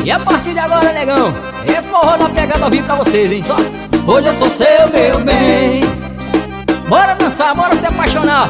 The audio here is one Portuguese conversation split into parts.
E a partir de agora, negão, é forró na pegada ao vivo pra vocês, hein? Só. Hoje eu sou seu, meu bem. Bora dançar, bora se apaixonar.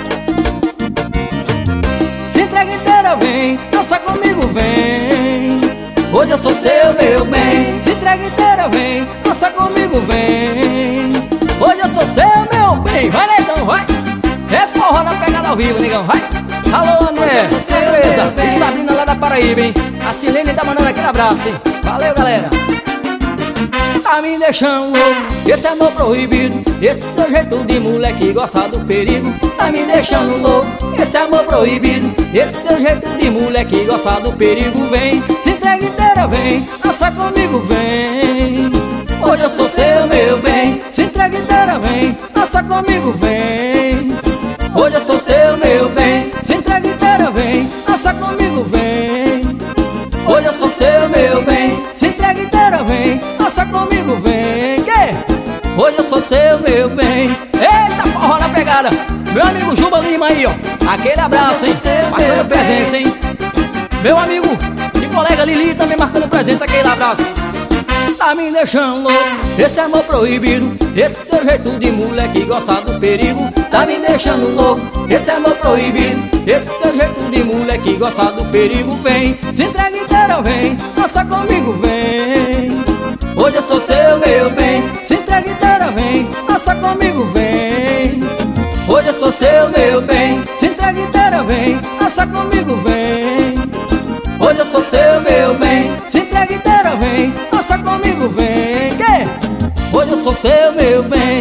Se entrega inteira, vem, dança comigo, vem. Hoje eu sou seu, meu bem. Se entrega inteira, vem, dança comigo, vem. Hoje eu sou seu, meu bem. Vai, negão, vai. É forró na pegada ao vivo, negão, vai. Alô, André, beleza? E Sabrina lá da Paraíba, hein? A Silene tá mandando aquele abraço, hein? Valeu, galera. Tá me deixando louco, esse amor proibido, esse seu jeito de moleque gosta do perigo. Tá me deixando louco, esse amor proibido, esse seu jeito de moleque gosta do perigo. Vem, se entrega inteira, vem, dança comigo, vem. Hoje eu sou seu, meu bem. Se entrega inteira, vem, dança comigo, vem. Hoje eu sou seu, meu bem. Se entrega inteira, vem, dança comigo, vem. Hoje eu sou seu, meu bem. Se entrega inteira, vem, dança comigo, vem. Que? Hoje eu sou seu, meu bem. Eita, forró na pegada. Meu amigo Juba Lima aí, ó. Aquele abraço, hein? Marcando presença, hein? Meu amigo e colega Lili também marcando presença. Aquele abraço. Tá me deixando louco, esse amor proibido, esse seu jeito de moleque gosta do perigo. Tá me deixando louco, esse amor proibido, esse seu jeito de moleque gosta do perigo. Vem, se entrega inteira, vem, dança comigo, vem. Hoje eu sou seu, meu bem. Se entrega inteira, vem, dança comigo, vem. Hoje eu sou seu, meu bem. Se entrega inteira, vem, dança comigo, vem. Hoje eu sou seu, meu bem. Se entrega inteira, vem, dança comigo, vem. Que? Hoje eu sou seu, meu bem.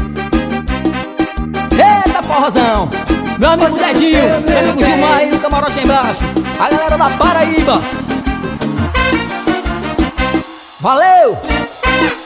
Eita, forrozão. Meu amigo Dedinho, meu amigo Gilmar aí no camarote aí embaixo. A galera da Paraíba. Valeu!